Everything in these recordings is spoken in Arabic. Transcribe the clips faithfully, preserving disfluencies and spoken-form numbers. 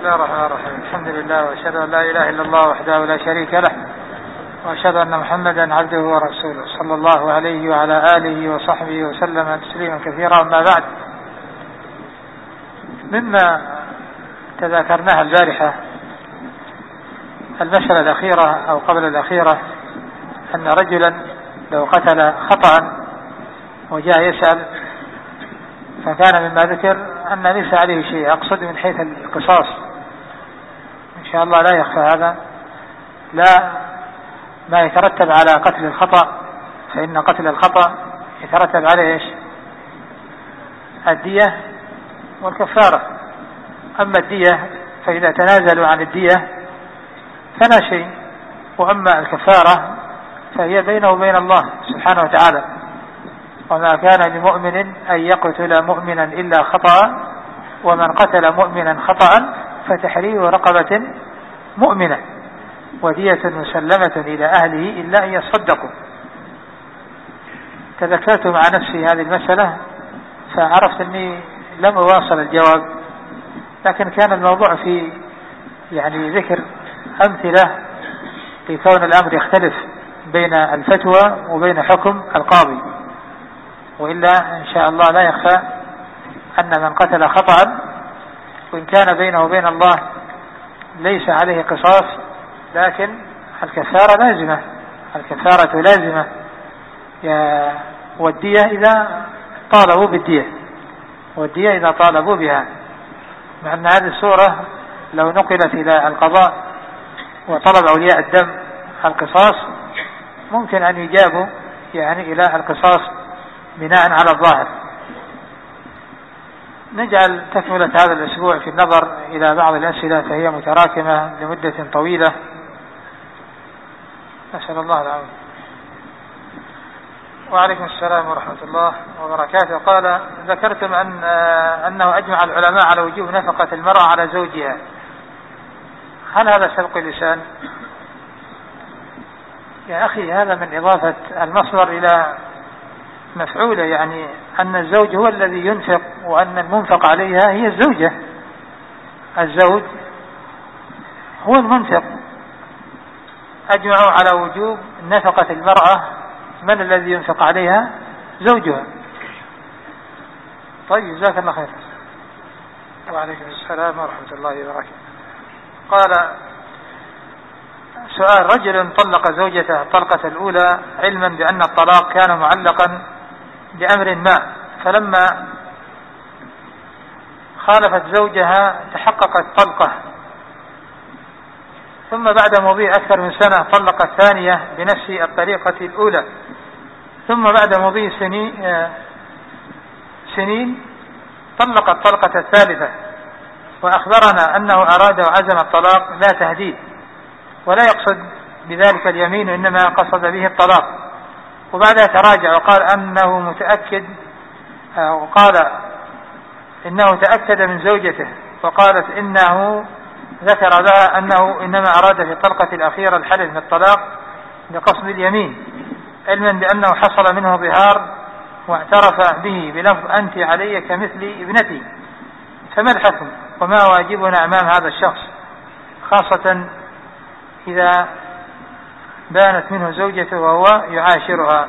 الله الرحمن الرحيم. الحمد لله وأشهد أن لا إله إلا الله وحده لا شريك له، وأشهد أن محمدا عبده ورسوله صلى الله عليه وعلى آله وصحبه وسلم تسليما كثيرا. أما بعد، مما تذاكرناها البارحة المسألة الأخيرة أو قبل الأخيرة أن رجلا لو قتل خطأ وجاء يسأل فكان مما ذكر أن ليس عليه شيء، أقصد من حيث القصاص إن شاء الله لا يخفى هذا، لا ما يترتب على قتل الخطأ، فإن قتل الخطأ يترتب عليه إيش؟ الدية والكفارة. أما الدية فإذا تنازلوا عن الدية فلا شيء، وأما الكفارة فهي بينه وبين الله سبحانه وتعالى. وما كان لمؤمن أن يقتل مؤمنا إلا خطأ، ومن قتل مؤمنا خطأ فتحرير رقبة مؤمنة ودية مسلمة إلى أهله إلا أن يصدقوا. تذكرت مع نفسي هذه المسألة فعرفت أني لم أواصل الجواب، لكن كان الموضوع في يعني ذكر أمثلة لكون الأمر يختلف بين الفتوى وبين حكم القاضي، وإلا إن شاء الله لا يخفى أن من قتل خطأ وإن كان بينه وبين الله ليس عليه قصاص، لكن الكفارة لازمة، الكفارة لازمة والدية إذا طالبوا بالدية، والدية إذا طالبوا بها. مع أن هذه السورة لو نقلت إلى القضاء وطلب أولياء الدم القصاص ممكن أن يجابوا يعني إلى القصاص بناء على الظاهر. نجعل تكملة هذا الأسبوع في النظر إلى بعض الأسئلة فهي متراكمة لمدة طويلة، أسأل الله العافية. وعليكم السلام ورحمة الله وبركاته. قال: ذكرتم أن أنه أجمع العلماء على وجوب نفقة المرأة على زوجها، هل هذا سبق اللسان؟ يا أخي هذا من إضافة المصدر إلى مفعولة، يعني أن الزوج هو الذي ينفق وأن المنفق عليها هي الزوجة، الزوج هو المنفق. أجمعوا على وجوب نفقة المرأة، من الذي ينفق عليها؟ زوجها. طيب جزاك الله خير. وعليكم السلام ورحمة الله وبركاته. قال: سؤال: رجل طلق زوجته الطلقة الأولى علما بأن الطلاق كان معلقا بأمر ما، فلما خالفت زوجها تحققت طلقة، ثم بعد مضي أكثر من سنة طلق الثانية بنفس الطريقة الأولى، ثم بعد مضي سنين, سنين طلق الطلقة الثالثة، وأخبرنا أنه أراد وعزم الطلاق لا تهديد، ولا يقصد بذلك اليمين إنما قصد به الطلاق، وبعدها تراجع وقال أنه متأكد، وقال إنه تأكد من زوجته، وقالت إنه ذكر لها أنه إنما أراد في الطلقة الأخيرة الحلف بالطلاق بقصد اليمين، علما بأنه حصل منه ظهار واعترف به بلفظ أنت علي كمثل ابنتي، فما الحكم وما واجبنا أمام هذا الشخص، خاصة إذا بانت منه زوجته وهو يعاشرها؟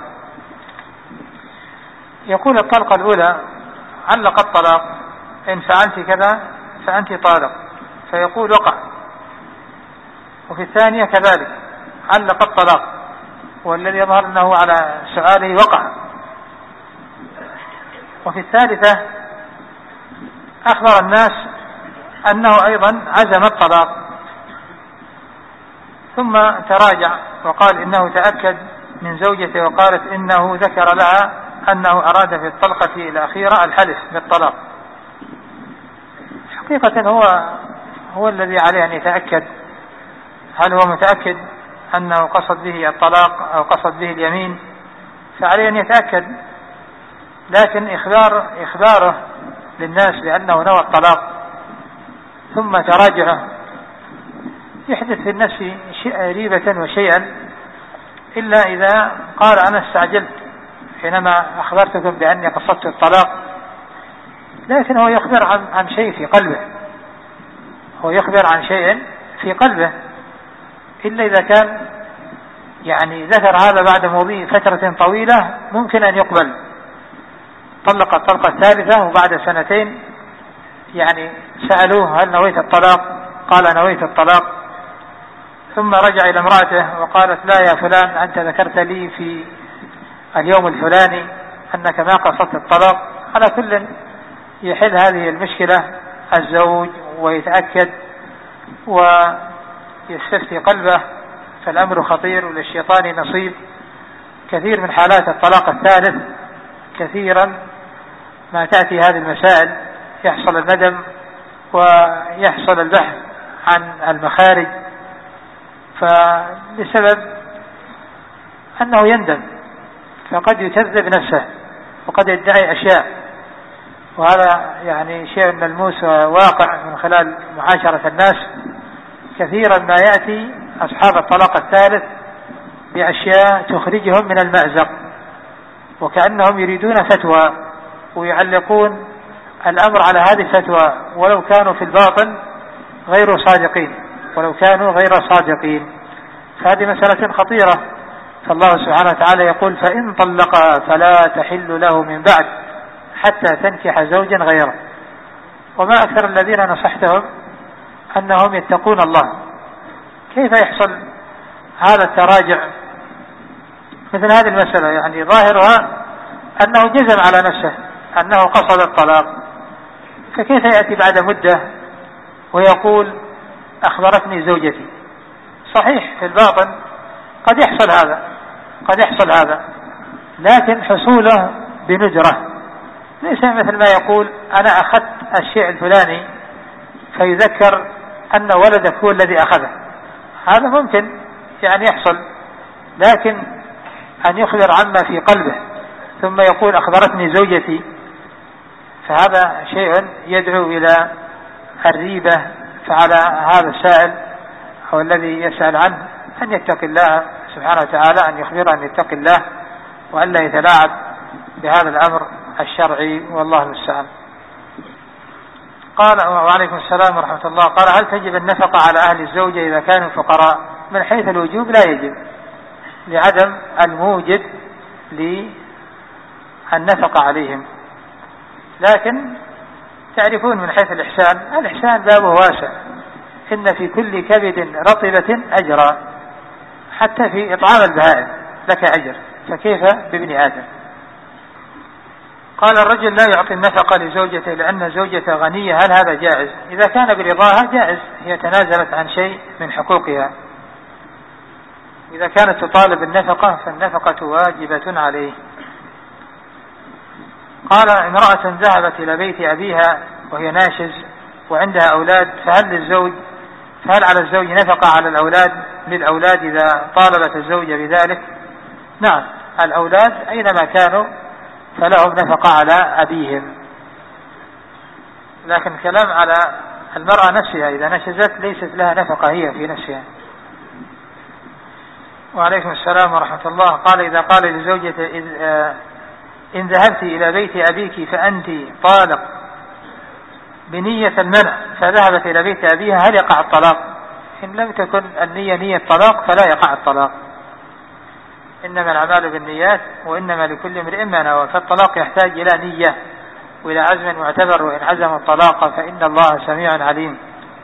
يقول: الطلقة الأولى علق الطلاق، إن فعلت كذا فأنت طالق، فيقول وقع. وفي الثانية كذلك علق الطلاق، والذي يظهر أنه على سؤاله وقع. وفي الثالثة أخبر الناس أنه أيضا عزم الطلاق، ثم تراجع وقال إنه تأكد من زوجته، وقالت إنه ذكر لها أنه أراد في الطلقة الأخيرة الحلف بالطلاق. حقيقة هو هو الذي عليه أن يتأكد هل هو متأكد أنه قصد به الطلاق أو قصد به اليمين، فعليه أن يتأكد. لكن إخبار إخباره للناس بأنه نوى الطلاق ثم تراجعه يحدث في النفس ريبة وشيئا، إلا إذا قال أنا استعجلت حينما أخبرتكم بأني قصدت الطلاق، لكن هو يخبر عن, عن شيء في قلبه، هو يخبر عن شيء في قلبه، إلا إذا كان يعني ذكر هذا بعد مضي فترة طويلة ممكن أن يقبل. طلق الطلقة الثالثة وبعد سنتين يعني سألوه هل نويت الطلاق؟ قال نويت الطلاق، ثم رجع إلى امرأته وقالت لا يا فلان أنت ذكرت لي في اليوم الفلاني أنك ما قصدت الطلاق. على كل يحل هذه المشكلة الزوج ويتأكد ويستفتي قلبه، فالأمر خطير وللشيطان نصيب. كثير من حالات الطلاق الثالث كثيرا ما تأتي هذه المسائل، يحصل الندم ويحصل البحث عن المخارج، فبسبب أنه يندم فقد يكذب نفسه وقد يدعي أشياء، وهذا يعني شيء ملموس وواقع من خلال معاشرة الناس. كثيرا ما يأتي أصحاب الطلاق الثالث بأشياء تخرجهم من المأزق، وكأنهم يريدون فتوى ويعلقون الأمر على هذه الفتوى ولو كانوا في الباطن غير صادقين ولو كانوا غير صادقين. فهذه مسألة خطيرة. فالله سبحانه وتعالى يقول فإن طلقها فلا تحل له من بعد حتى تنكح زوجا غيره. وما أكثر الذين نصحتهم أنهم يتقون الله. كيف يحصل هذا التراجع مثل هذه المسألة؟ يعني ظاهرها أنه جزم على نفسه أنه قصد الطلاق، فكيف يأتي بعد مدة ويقول أخبرتني زوجتي؟ صحيح في الباطن قد يحصل هذا قد يحصل هذا لكن حصوله بندرة، ليس مثل ما يقول أنا أخذت الشيء الفلاني فيذكر أن ولدك هو الذي أخذه. هذا ممكن يعني يحصل، لكن أن يخبر عما في قلبه ثم يقول أخبرتني زوجتي، فهذا شيء يدعو إلى الريبة. فعلى هذا السائل أو الذي يسأل عنه أن يتقي الله سبحانه وتعالى، أن يخبر أن يتقي الله وأن لا يتلاعب بهذا الأمر الشرعي، والله المستعان. قال وعليكم السلام ورحمة الله. قال هل تجب النفقة على أهل الزوجة إذا كانوا فقراء؟ من حيث الوجوب لا يجب، لعدم الموجب للنفقة عليهم، لكن تعرفون من حيث الإحسان، الإحسان بابه واسع، إن في كل كبد رطبة أجرا، حتى في إطعام البهائم لك أجر، فكيف بابن آدم؟ قال الرجل لا يعطي النفقة لزوجته لأن زوجته غنية، هل هذا جائز؟ إذا كان برضاها جائز، هي تنازلت عن شيء من حقوقها. إذا كانت تطالب النفقة فالنفقة واجبة عليه. قال امرأة ذهبت إلى بيت أبيها وهي ناشز وعندها أولاد، فهل للزوج فهل على الزوج نفقة على الأولاد للأولاد إذا طالبت الزوجة بذلك؟ نعم، الأولاد أينما كانوا فلهم نفقة على أبيهم، لكن الكلام على المرأة نفسها إذا نشزت ليست لها نفقة هي في نفسها. وعليكم السلام ورحمة الله. قال إذا قال لزوجته إن ذهبت إلى بيت أبيك فأنت طالق بنية المنع فذهبت إلى بيت أبيها، هل يقع الطلاق؟ إن لم تكن النية نية طلاق فلا يقع الطلاق، إنما الأعمال بالنيات وإنما لكل امرئ ما نوى، فالطلاق يحتاج إلى نية وإلى عزم معتبر، وإن عزم الطلاق فإن الله سميع عليم.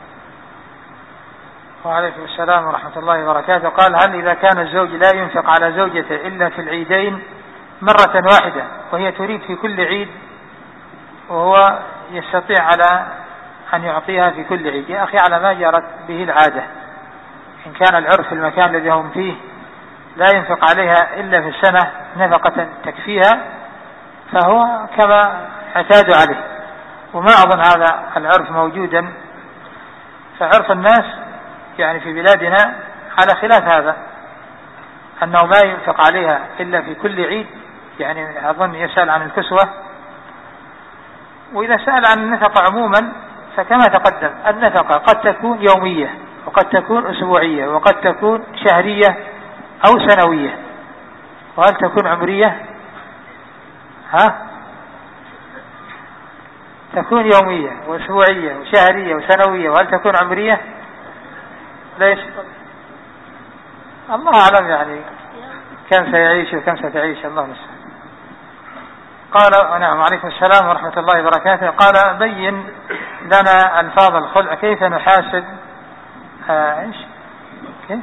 وعليكم السلام ورحمة الله وبركاته. قال هل إذا كان الزوج لا ينفق على زوجته إلا في العيدين مرة واحدة وهي تريد في كل عيد وهو يستطيع على أن يعطيها في كل عيد؟ يا أخي على ما جرت به العادة، إن كان العرف في المكان الذي هم فيه لا ينفق عليها إلا في السنة نفقة تكفيها فهو كما اعتادوا عليه، وما أظن هذا العرف موجودا. فعرف الناس يعني في بلادنا على خلاف هذا، أنه ما ينفق عليها إلا في كل عيد، يعني أظن يسأل عن الكسوة. وإذا سأل عن النفقة عموما فكما تقدم النفقة قد تكون يومية وقد تكون أسبوعية وقد تكون شهرية أو سنوية، وهل تكون عمرية؟ ها تكون يومية وأسبوعية وشهرية وسنوية، وهل تكون عمرية؟ ليش؟ الله أعلم يعني كم سيعيش وكم ستعيش، الله المستعان. قال نعم عليكم السلام ورحمة الله وبركاته. قال بين لنا ألفاظ الخلع، كيف نحاسب آه إيش كيف؟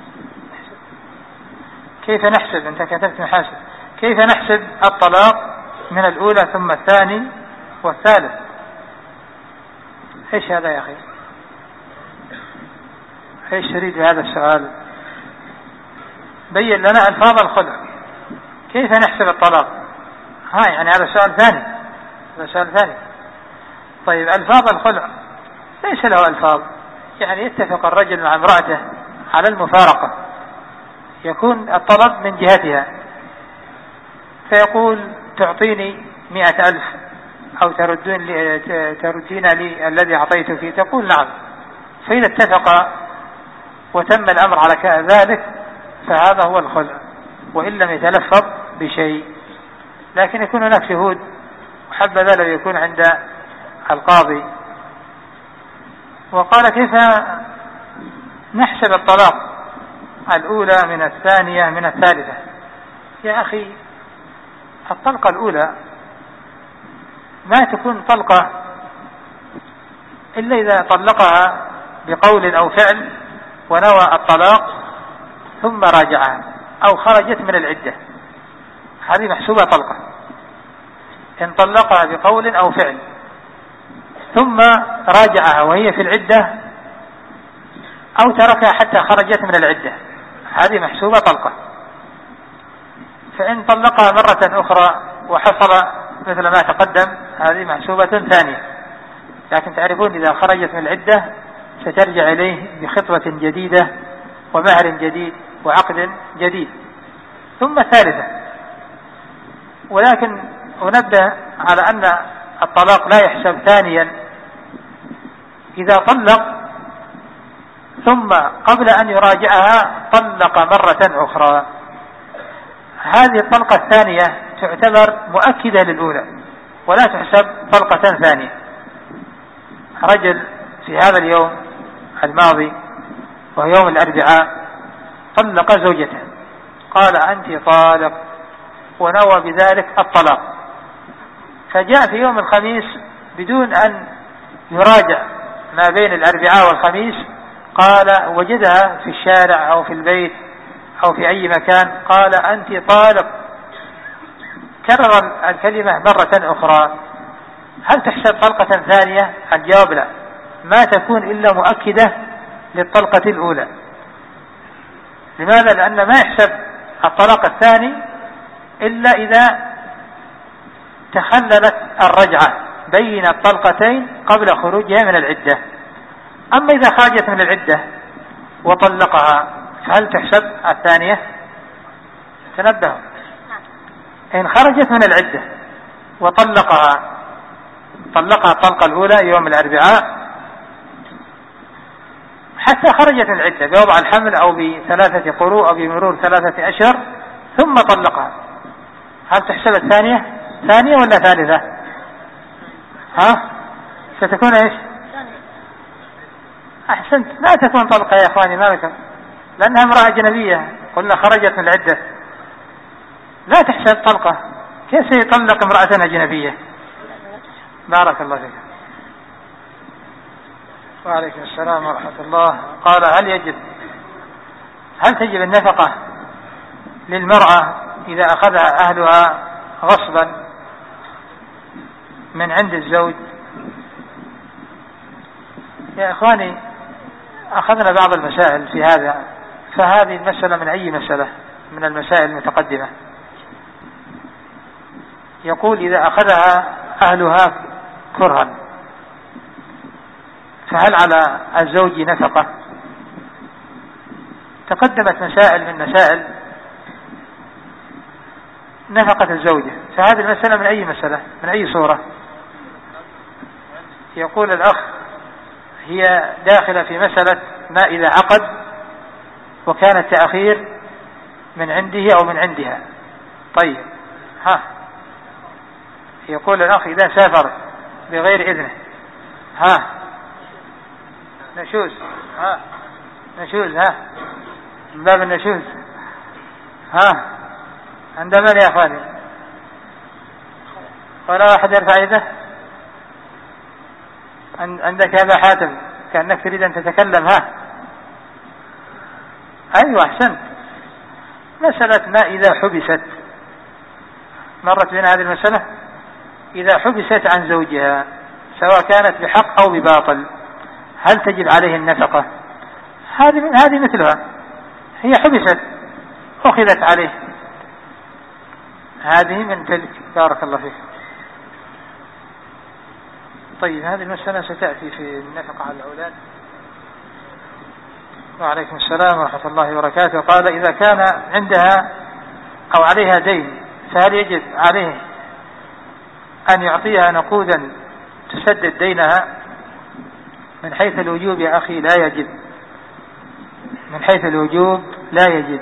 كيف نحسب، أنت كتبت نحاسب، كيف نحسب الطلاق من الأولى ثم الثاني والثالث؟ إيش هذا يا أخي؟ إيش تريد بهذا السؤال؟ بين لنا ألفاظ الخلع، كيف نحسب الطلاق؟ ها يعني هذا سؤال ثاني، هذا سؤال ثاني. طيب ألفاظ الخلع ليس له ألفاظ، يعني يتفق الرجل مع امرأته على المفارقة، يكون الطلب من جهتها، فيقول تعطيني مئة ألف أو تردين لي تردين لي الذي أعطيته، تقول نعم. فإذا اتفق وتم الأمر على ذلك فهذا هو الخلع، وإن لم يتلفظ بشيء، لكن يكون هناك شهود، وحبذا لو يكون عند القاضي. وقال كيف نحسب الطلاق الأولى من الثانية من الثالثة؟ يا أخي الطلقة الأولى ما تكون طلقة إلا إذا طلقها بقول أو فعل ونوى الطلاق ثم راجعها أو خرجت من العدة، هذه محسوبة طلقة. إن طلقها بقول أو فعل ثم راجعها وهي في العدة أو تركها حتى خرجت من العدة، هذه محسوبة طلقة. فإن طلقها مرة أخرى وحصل مثل ما تقدم هذه محسوبة ثانية، لكن تعرفون إذا خرجت من العدة سترجع إليه بخطوة جديدة ومهر جديد وعقد جديد. ثم الثالثة، ولكن أنبه على أن الطلاق لا يحسب ثانيا إذا طلق ثم قبل أن يراجعها طلق مرة أخرى، هذه الطلقة الثانية تعتبر مؤكدة للأولى ولا تحسب طلقة ثانية. رجل في هذا اليوم الماضي وهو يوم الأربعاء طلق زوجته، قال أنت طالق ونوى بذلك الطلاق، فجاء في يوم الخميس بدون أن يراجع ما بين الأربعاء والخميس، قال وجدها في الشارع أو في البيت أو في أي مكان، قال أنت طالق، كرر الكلمة مرة أخرى، هل تحسب طلقة ثانية؟ الجواب لا، ما تكون إلا مؤكدة للطلقة الأولى. لماذا؟ لأن ما يحسب الطلاق الثاني إلا إذا تخللت الرجعة بين الطلقتين قبل خروجها من العدة. أما إذا خرجت من العدة وطلقها فهل تحسب الثانية؟ تنبهوا، إن خرجت من العدة وطلقها طلقها الطلقة الأولى يوم الأربعاء حتى خرجت من العدة بوضع الحمل أو بثلاثة قروء أو بمرور ثلاثة أشهر ثم طلقها، هل تحسب الثانية ثانية ولا ثالثة؟ ها ستكون ايش؟ احسنت، لا تكون طلقة يا اخواني، مالك، لانها امرأة اجنبية، قلنا خرجت من العدة، لا تحسب طلقة. كيف سيطلق امرأة اجنبية؟ بارك الله فيك. وعليكم السلام ورحمة الله. قال هل يجب هل تجب النفقة للمرأة إذا أخذها أهلها غصبا من عند الزوج؟ يا إخواني أخذنا بعض المسائل في هذا، فهذه المسألة من أي مسألة من المسائل المتقدمة. يقول إذا أخذها أهلها كرها فهل على الزوج نفقة؟ تقدمت مسائل من مسائل نفقة الزوجة، فهذه المسألة من أي مسألة من أي صورة؟ يقول الأخ هي داخلة في مسألة ما إذا عقد وكان التأخير من عنده أو من عندها. طيب ها يقول الأخ إذا سافر بغير إذنه. ها نشوز، ها نشوز، ها من باب النشوز. ها عند من يا أخواني؟ ولا واحد يرفع يده؟ عندك هذا حاتم كأنك تريد أن تتكلم. ها أيوة أحسنت. مسألة ما إذا حبست، مرت بنا هذه المسألة. إذا حبست عن زوجها سواء كانت بحق أو بباطل هل تجب عليه النفقة؟ هذه هذه مثلها، هي حبست أخذت عليه، هذه من تلك. بارك الله فيك. طيب هذه المسألة ستأتي في النفقة على الأولاد. وعليكم السلام ورحمة الله وبركاته. قال إذا كان عندها أو عليها دين فهل يجب عليه أن يعطيها نقودا تسدد دينها؟ من حيث الوجوب يا أخي لا يجب، من حيث الوجوب لا يجب.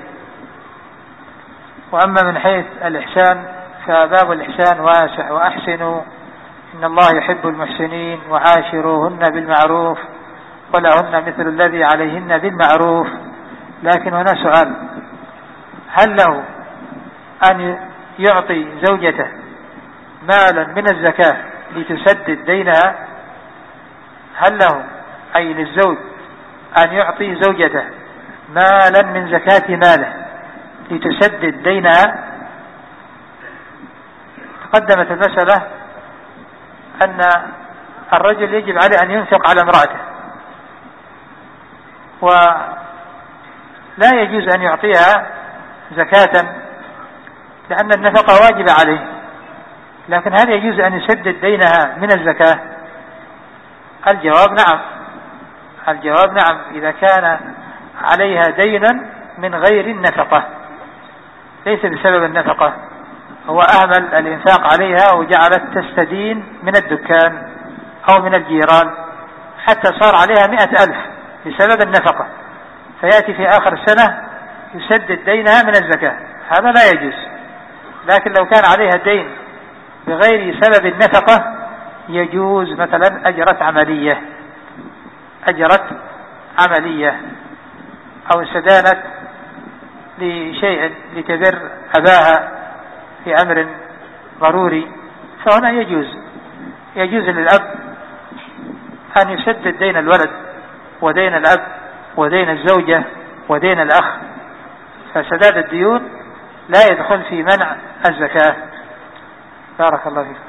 وأما من حيث الإحسان فباب الإحسان واسع، وأحسنوا إن الله يحب المحسنين وعاشروهن بالمعروف ولهن مثل الذي عليهن بالمعروف. لكن هنا سؤال، هل له أن يعطي زوجته مالا من الزكاة لتسدد دينها؟ هل له أي للزوج أن يعطي زوجته مالا من زكاة ماله لتسدد دينها؟ تقدمت المسألة أن الرجل يجب عليه أن ينفق على امرأته، ولا يجوز أن يعطيها زكاة لأن النفقة واجبة عليه. لكن هل يجوز أن يسدد دينها من الزكاة؟ الجواب نعم. الجواب نعم إذا كان عليها دينا من غير النفقة، ليس بسبب النفقة، هو أهمل الإنفاق عليها وجعلت تستدين من الدكان أو من الجيران حتى صار عليها مئة ألف بسبب النفقة، فيأتي في آخر السنة يسدد دينها من الزكاة، هذا لا يجوز. لكن لو كان عليها دين بغير سبب النفقة يجوز، مثلا أجرت عملية أجرت عملية أو استدانت لشيء لتبر أباها في أمر ضروري، فهنا يجوز يجوز للأب أن يسدد دين الولد ودين الأب ودين الزوجة ودين الأخ، فسداد الديون لا يدخل في منع الزكاة. بارك الله فيك.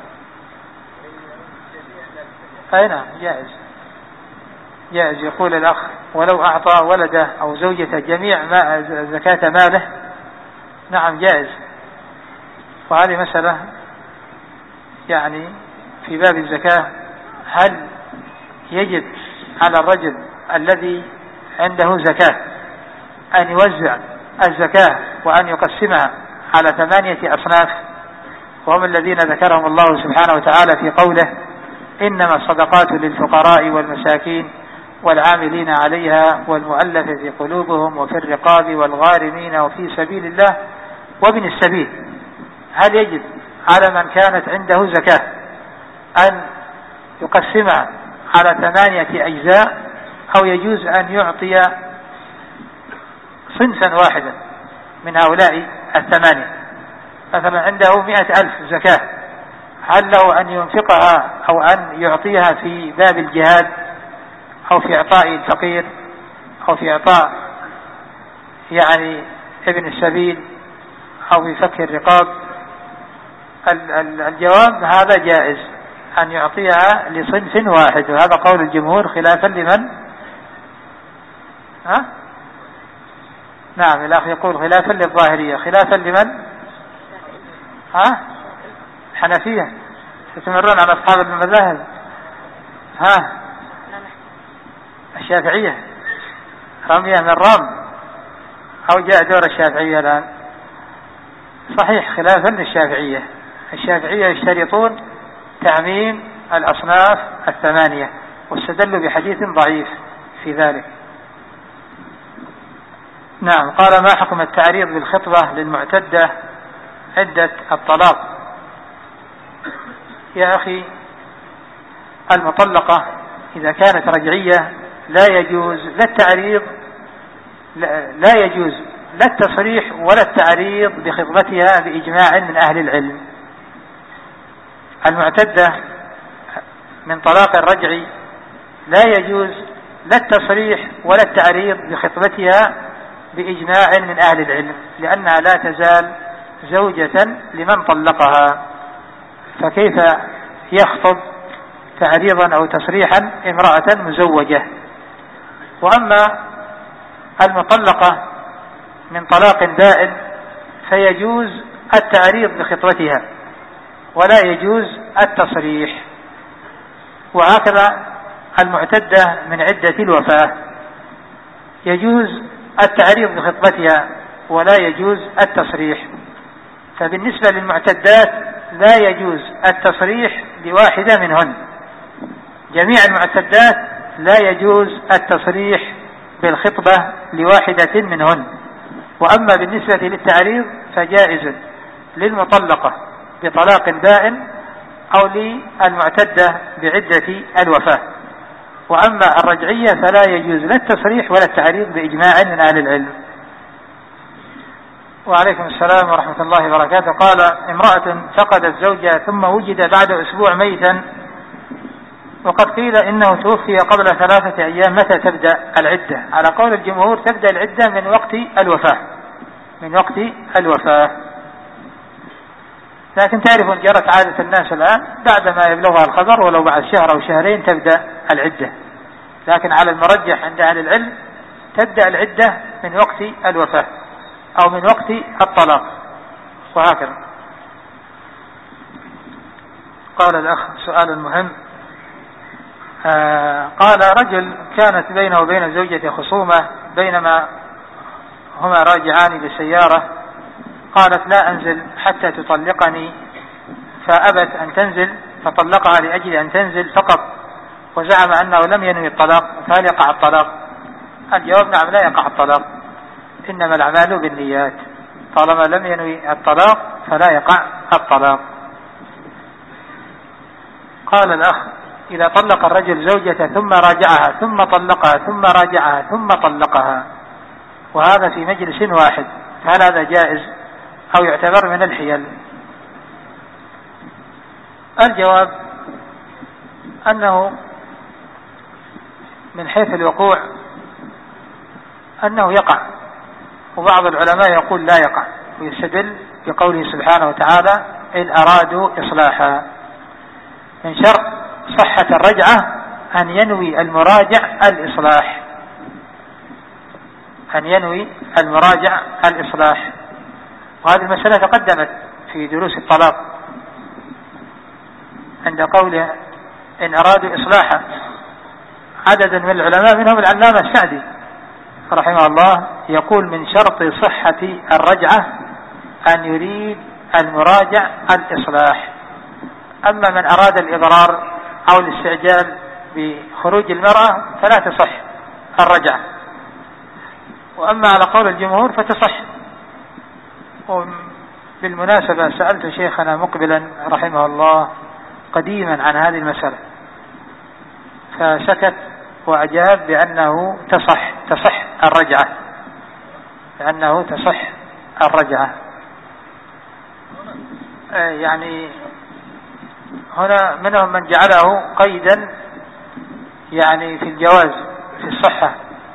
أي نعم جائز، جائز. يقول الأخ ولو أعطى ولده أو زوجته جميع ما زكاة ماله، نعم جائز. وهذه مسألة يعني في باب الزكاة، هل يجب على الرجل الذي عنده زكاة أن يوزع الزكاة وأن يقسمها على ثمانية أصناف، وهم الذين ذكرهم الله سبحانه وتعالى في قوله إنما الصدقات للفقراء والمساكين والعاملين عليها والمؤلف في قلوبهم وفي الرقاب والغارمين وفي سبيل الله وابن السبيل. هل يجب على من كانت عنده زكاة أن يقسمها على ثمانية أجزاء، أو يجوز أن يعطي صنفا واحدا من هؤلاء الثمانية؟ مثلا عنده مئة ألف زكاة، هل له أن ينفقها أو أن يعطيها في باب الجهاد أو في إعطاء الفقير أو في إعطاء يعني ابن السبيل أو في فك الرقاب؟ الجواب هذا جائز أن يعطيها لصنف واحد، وهذا قول الجمهور خلافا لمن؟ ها؟ نعم الأخ يقول خلافا للظاهرية. خلافا لمن؟ ها؟ حنفية. تتمرون على أصحاب المذاهب. ها؟ الشافعية. رمية من رام أو جاء دور الشافعية الآن؟ صحيح خلافا للشافعية. الشافعية يشترطون تعميم الأصناف الثمانية، واستدلوا بحديث ضعيف في ذلك. نعم. قال ما حكم التعريض بالخطبة للمعتدة عدة الطلاق؟ يا أخي المطلقة إذا كانت رجعية لا يجوز لا التعريض لا يجوز لا التصريح ولا التعريض بخطبتها بإجماع من أهل العلم. المعتدة من طلاق الرجعي لا يجوز لا التصريح ولا التعريض بخطبتها بإجماع من أهل العلم، لأنها لا تزال زوجة لمن طلقها، فكيف يخطب تعريضا أو تصريحا امرأة مزوجة؟ وأما المطلقة من طلاق بائن فيجوز التعريض بخطبتها ولا يجوز التصريح. وهكذا المعتدة من عدة الوفاة يجوز التعريض بخطبتها ولا يجوز التصريح. فبالنسبة للمعتدات لا يجوز التصريح بواحدة منهن، جميع المعتدات لا يجوز التصريح بالخطبة لواحدة منهن. وأما بالنسبة للتعريض فجائز للمطلقة بطلاق بائن أو للمعتدة بعدة الوفاة. وأما الرجعية فلا يجوز لا التصريح ولا التعريض بإجماع من أهل العلم. وعليكم السلام ورحمة الله وبركاته. قال: امرأة فقدت زوجها ثم وجد بعد أسبوع ميتا، وقد قيل إنه توفي قبل ثلاثة أيام، متى تبدأ العدة؟ على قول الجمهور تبدأ العدة من وقت الوفاة من وقت الوفاة لكن تعرفون جرت عادة الناس الآن بعدما يبلغها الخبر ولو بعد شهر أو شهرين تبدأ العدة، لكن على المرجح عند أهل العلم تبدأ العدة من وقت الوفاة أو من وقت الطلاق، وهكذا. قال الأخ سؤال مهم. آه قال: رجل كانت بينه وبين زوجته خصومة بينما هما راجعان بالسيارة، قالت: لا أنزل حتى تطلقني، فأبت أن تنزل فطلقها لأجل أن تنزل فقط، وزعم أنه لم ينوي الطلاق، فهل يقع الطلاق؟ الجواب: نعم، لا يقع الطلاق، إنما الأعمال بالنيات، طالما لم ينوي الطلاق فلا يقع الطلاق. قال الأخ: إذا طلق الرجل زوجته ثم راجعها ثم طلقها ثم راجعها ثم طلقها وهذا في مجلس واحد، فهل هذا جائز أو يعتبر من الحيل؟ الجواب أنه من حيث الوقوع أنه يقع، وبعض العلماء يقول لا يقع، ويستدل بقوله سبحانه وتعالى: إن أرادوا إصلاحا. من شرط صحة الرجعة أن ينوي المراجع الإصلاح أن ينوي المراجع الإصلاح وهذه المسألة تقدمت في دروس الطلاق عند قوله إن أرادوا إصلاحا. عدد من العلماء منهم العلامة السعدي رحمه الله يقول: من شرط صحة الرجعة أن يريد المراجع الإصلاح. أما من أراد الإضرار أو الاستعجال بخروج المرأة فلا تصح الرجعة. وأما على قول الجمهور فتصح. بالمناسبة سألت شيخنا مقبلا رحمه الله قديما عن هذه المسألة فسكت وأجاب بأنه تصح تصح الرجعة لأنه تصح الرجعة. يعني هنا منهم من جعله قيدا يعني في الجواز في الصحة،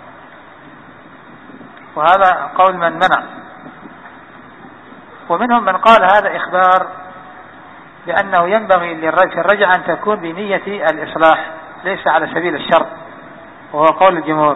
وهذا قول من منع، ومنهم من قال هذا إخبار بأنه ينبغي للرجعة أن تكون بنية الإصلاح ليس على سبيل الشرط، وهو قول الجمهور.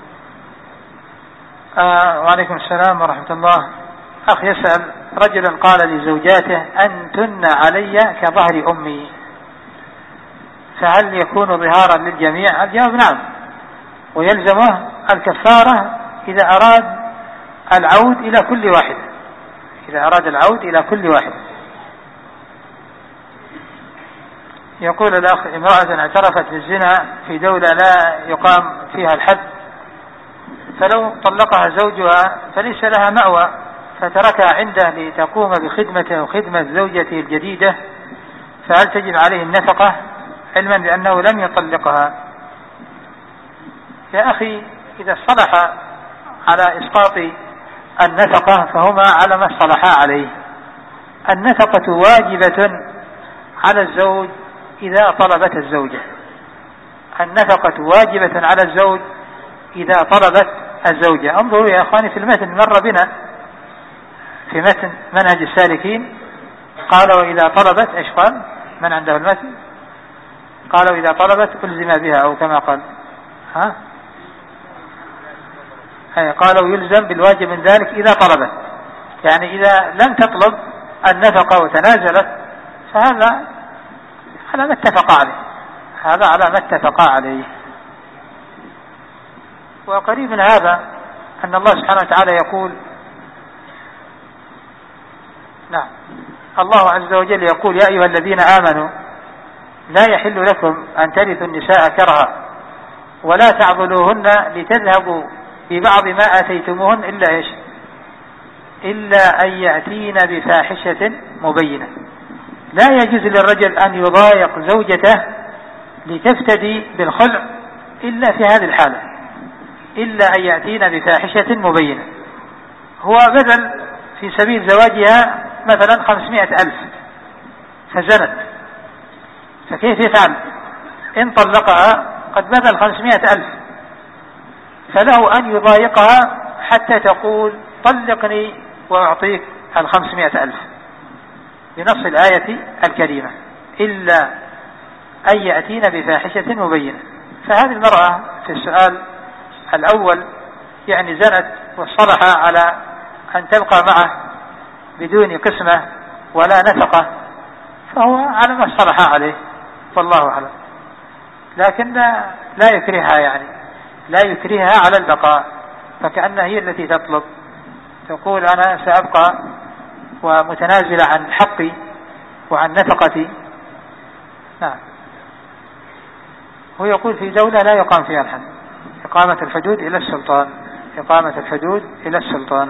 آه وعليكم السلام ورحمة الله. أخ يسأل: رجل قال لزوجاته: أنتن علي كظهر أمي، فهل يكون ظهارا للجميع؟ الجواب: نعم، ويلزمه الكفارة إذا أراد العود إلى كل واحد إذا أراد العود إلى كل واحد. يقول الأخ: امرأة اعترفت بالزنا في دولة لا يقام فيها الحد، فلو طلقها زوجها فليس لها مأوى فتركها عنده لتقوم بخدمته وخدمة زوجته الجديدة، فهل تجب عليه النفقة علما بأنه لم يطلقها. يا أخي إذا اصطلح على إسقاط النفقة فهما على ما اصطلحا عليه. النفقة واجبة على الزوج إذا طلبت الزوجة، النفقة واجبة على الزوج إذا طلبت الزوجة. انظروا يا أخواني في المتن مر بنا في متن منهج السالكين، قال وإذا طلبت، إيش قال من عنده المتن؟ قال وإذا طلبت ألزم بها، أو كما قال ها قالوا يلزم بالواجب من ذلك إذا طلبت، يعني إذا لم تطلب النفقة وتنازلت فهذا على ما اتفق عليه، هذا على ما اتفق عليه. وقريب من هذا أن الله سبحانه وتعالى يقول، نعم الله عز وجل يقول يا أيها الذين آمنوا لا يحل لكم أن ترثوا النساء كرها ولا تعضلوهن لتذهبوا ببعض ما آتيتموهن إلا إيش إلا أن يأتين بفاحشة مبينة. لا يجوز للرجل أن يضايق زوجته لتفتدي بالخلع إلا في هذه الحالة، إلا أن يأتين بفاحشة مبينة. هو بذل في سبيل زواجها مثلا خمسمائة ألف فزنت، فكيف يفعل إن طلقها؟ قد بذل خمسمائة ألف، فله أن يضايقها حتى تقول طلقني وأعطيك الخمسمائة ألف بنص الآية الكريمة إلا أن يأتين بفاحشة مبينة. فهذه المرأة في السؤال الأول يعني زنت واصطلح على أن تبقى معه بدون قسمة ولا نفقة، فهو على ما اصطلح عليه والله أعلم، لكن لا يكرهها، يعني لا يكرهها على البقاء، فكأنها هي التي تطلب، تقول أنا سأبقى ومتنازلة عن حقي وعن نفقتي. نعم. هو يقول في دولة لا يقام فيها الحد، إقامة الحدود إلى السلطان، إقامة الحدود إلى السلطان،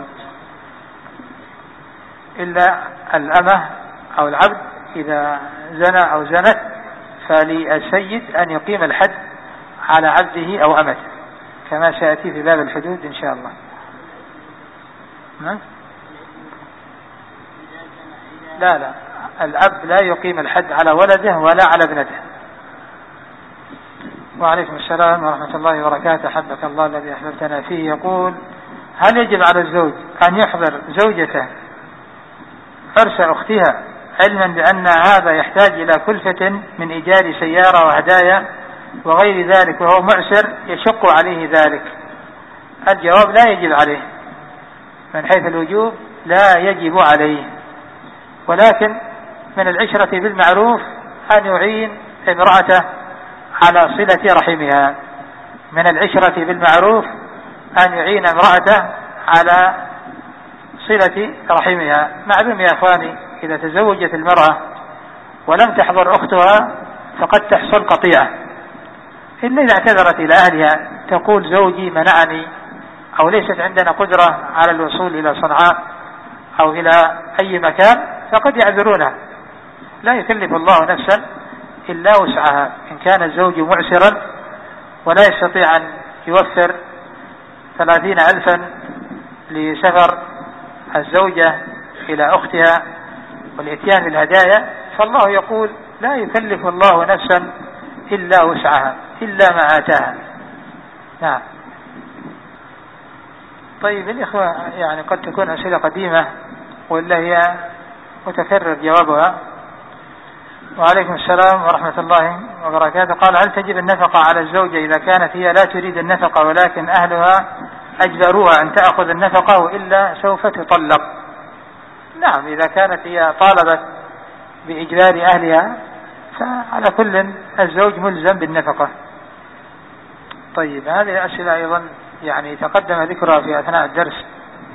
إلا الأمة أو العبد إذا زنى أو زنت فللسيد أن يقيم الحد على عبده أو أمته كما سيأتي في باب الحدود إن شاء الله. لا لا الأب لا يقيم الحد على ولده ولا على ابنته. وعليكم السلام ورحمة الله وبركاته، حبك الله الذي أحببتنا فيه. يقول هل يجب على الزوج أن يحضر زوجته عرس أختها علما بأن هذا يحتاج إلى كلفة من إيجار سيارة وهدايا وغير ذلك وهو معسر يشق عليه ذلك؟ الجواب لا يجب عليه، من حيث الوجوب لا يجب عليه، ولكن من العشرة بالمعروف أن يعين امرأته على صلة رحمها، من العشرة بالمعروف أن يعين امرأته على صلة رحمها. معلوم يا أخواني إذا تزوجت المرأة ولم تحضر أختها فقد تحصل قطيعة، إلا إذا اعتذرت إلى أهلها تقول زوجي منعني أو ليست عندنا قدرة على الوصول إلى صنعاء أو إلى أي مكان فقد يعذرونها. لا يكلف الله نفسا إلا وسعها. إن كان الزوج معسرا ولا يستطيع أن يوفر ثلاثين ألفا لسفر الزوجة إلى أختها والإتيان بالهدايا فالله يقول لا يكلف الله نفسا إلا وسعها إلا ما آتاها. نعم. طيب الإخوة يعني قد تكون أسئلة قديمة ولا هي متكرر جوابها. وعليكم السلام ورحمة الله وبركاته. قال هل تجب النفقة على الزوجة إذا كانت هي لا تريد النفقة ولكن أهلها أجبروها أن تأخذ النفقة وإلا سوف تطلق؟ نعم إذا كانت هي طالبت بإجبار أهلها فعلى كل الزوج ملزم بالنفقة. طيب هذه الأسئلة أيضا يعني تقدم ذكرها في أثناء الدرس.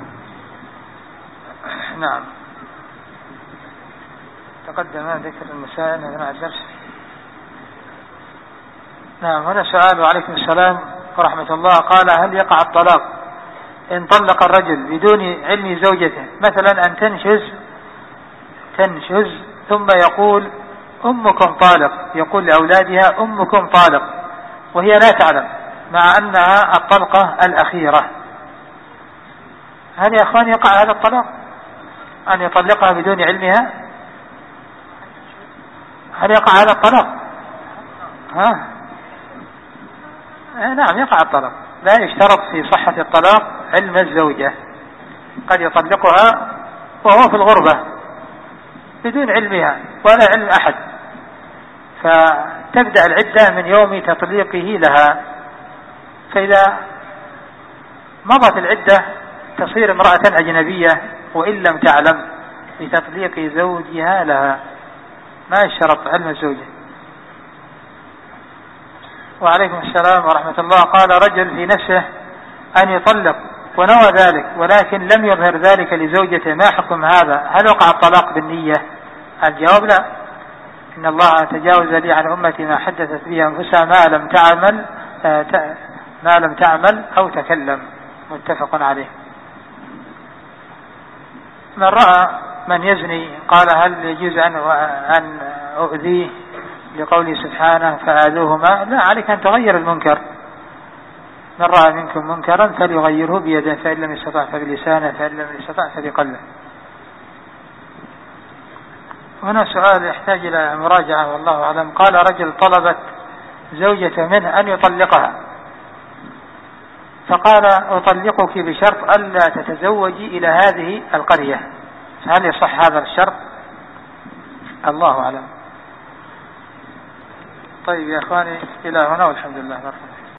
نعم تقدم ذكر المسائل أثناء الدرس. نعم هنا سؤال. وعليكم السلام ورحمة الله. قال هل يقع الطلاق إن طلق الرجل بدون علم زوجته، مثلا أن تنشز تنشز ثم يقول أمكم طالق، يقول لأولادها أمكم طالق وهي لا تعلم، مع أنها الطلقة الأخيرة. هل يا أخوان يقع هذا الطلاق أن يطلقها بدون علمها؟ هل يقع هذا الطلاق؟ ها؟ نعم يقع الطلاق، لا يشترط في صحة الطلاق علم الزوجة، قد يطلقها وهو في الغربة بدون علمها ولا علم أحد، فتبدأ العدة من يوم تطليقه لها، فإذا مضت العدة تصير امرأة أجنبية وإن لم تعلم بتطليق زوجها لها، ما يشترط علم الزوجة. وعليكم السلام ورحمة الله. قال رجل في نفسه أن يطلق ونوى ذلك ولكن لم يظهر ذلك لزوجته، ما حكم هذا؟ هل وقع الطلاق بالنية؟ الجواب لا، إن الله تجاوز لي عن أمتي ما حدثت به أنفسها ما لم تعمل ما لم تعمل أو تكلم، متفق عليه. من رأى من يزني قال هل يجوز أن أن أؤذيه لقوله سبحانه فآذوهما؟ لا، عليك أن تغير المنكر. من رأى منكم منكرا فليغيره بيده، فإن لم يستطع فبلسانه، فإن لم يستطع فبقلبه. هنا سؤال يحتاج إلى مراجعة والله أعلم. قال رجل طلبت زوجته منه أن يطلقها، فقال أطلقك بشرط ألا تتزوجي إلى هذه القرية، هل يصح هذا الشرط؟ الله أعلم. طيب يا أخواني إلى هنا والحمد لله.